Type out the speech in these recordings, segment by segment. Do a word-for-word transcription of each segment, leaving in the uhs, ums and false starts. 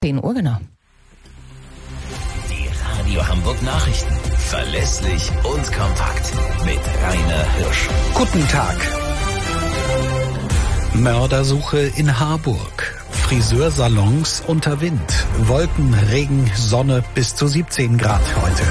zehn Uhr genau. Die Radio Hamburg Nachrichten. Verlässlich und kompakt. Mit Rainer Hirsch. Guten Tag. Mördersuche in Harburg. Friseursalons unter Wind. Wolken, Regen, Sonne bis zu siebzehn Grad heute.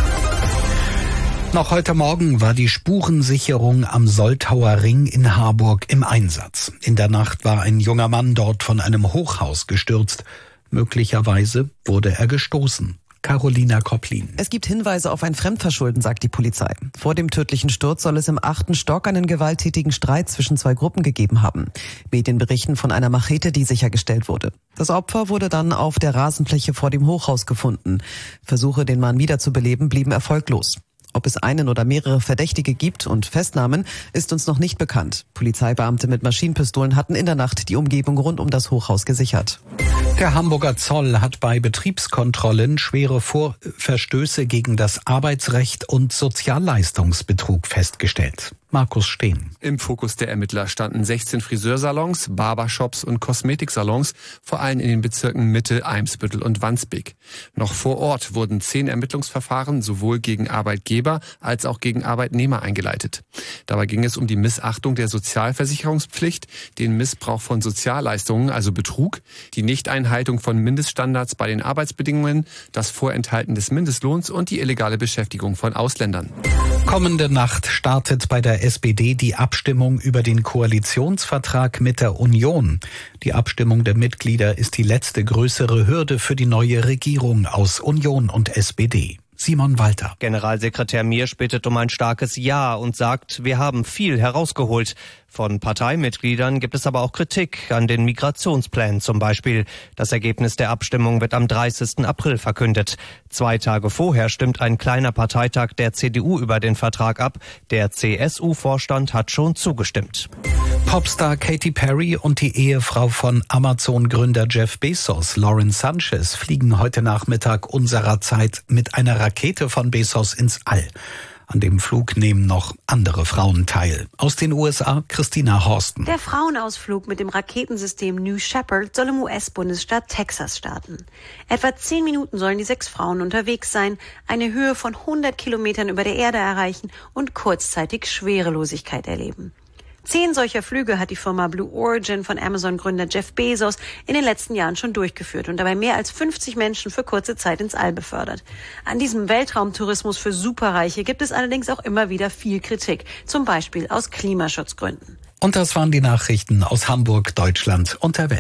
Noch heute Morgen war die Spurensicherung am Soltauer Ring in Harburg im Einsatz. In der Nacht war ein junger Mann dort von einem Hochhaus gestürzt. Möglicherweise wurde er gestoßen. Carolina Kopplin. Es gibt Hinweise auf ein Fremdverschulden, sagt die Polizei. Vor dem tödlichen Sturz soll es im achten Stock einen gewalttätigen Streit zwischen zwei Gruppen gegeben haben. Medien berichten von einer Machete, die sichergestellt wurde. Das Opfer wurde dann auf der Rasenfläche vor dem Hochhaus gefunden. Versuche, den Mann wiederzubeleben, blieben erfolglos. Ob es einen oder mehrere Verdächtige gibt und Festnahmen, ist uns noch nicht bekannt. Polizeibeamte mit Maschinenpistolen hatten in der Nacht die Umgebung rund um das Hochhaus gesichert. Der Hamburger Zoll hat bei Betriebskontrollen schwere Vor- Verstöße gegen das Arbeitsrecht und Sozialleistungsbetrug festgestellt. Markus Steen. Im Fokus der Ermittler standen sechzehn Friseursalons, Barbershops und Kosmetiksalons, vor allem in den Bezirken Mitte, Eimsbüttel und Wandsbek. Noch vor Ort wurden zehn Ermittlungsverfahren sowohl gegen Arbeitgeber als auch gegen Arbeitnehmer eingeleitet. Dabei ging es um die Missachtung der Sozialversicherungspflicht, den Missbrauch von Sozialleistungen, also Betrug, die Nichteinhaltung von Mindeststandards bei den Arbeitsbedingungen, das Vorenthalten des Mindestlohns und die illegale Beschäftigung von Ausländern. Kommende Nacht startet bei der S P D die Abstimmung über den Koalitionsvertrag mit der Union. Die Abstimmung der Mitglieder ist die letzte größere Hürde für die neue Regierung aus Union und S P D. Simon Walter. Generalsekretär Miersch bittet um ein starkes Ja und sagt, wir haben viel herausgeholt. Von Parteimitgliedern gibt es aber auch Kritik an den Migrationsplänen zum Beispiel. Das Ergebnis der Abstimmung wird am dreißigsten April verkündet. Zwei Tage vorher stimmt ein kleiner Parteitag der C D U über den Vertrag ab. Der C S U-Vorstand hat schon zugestimmt. Popstar Katy Perry und die Ehefrau von Amazon-Gründer Jeff Bezos, Lauren Sanchez, fliegen heute Nachmittag unserer Zeit mit einer Rakete von Bezos ins All. An dem Flug nehmen noch andere Frauen teil. Aus den U S A, Christina Horsten. Der Frauenausflug mit dem Raketensystem New Shepard soll im U S-Bundesstaat Texas starten. Etwa zehn Minuten sollen die sechs Frauen unterwegs sein, eine Höhe von hundert Kilometern über der Erde erreichen und kurzzeitig Schwerelosigkeit erleben. Zehn solcher Flüge hat die Firma Blue Origin von Amazon-Gründer Jeff Bezos in den letzten Jahren schon durchgeführt und dabei mehr als fünfzig Menschen für kurze Zeit ins All befördert. An diesem Weltraumtourismus für Superreiche gibt es allerdings auch immer wieder viel Kritik, zum Beispiel aus Klimaschutzgründen. Und das waren die Nachrichten aus Hamburg, Deutschland und der Welt.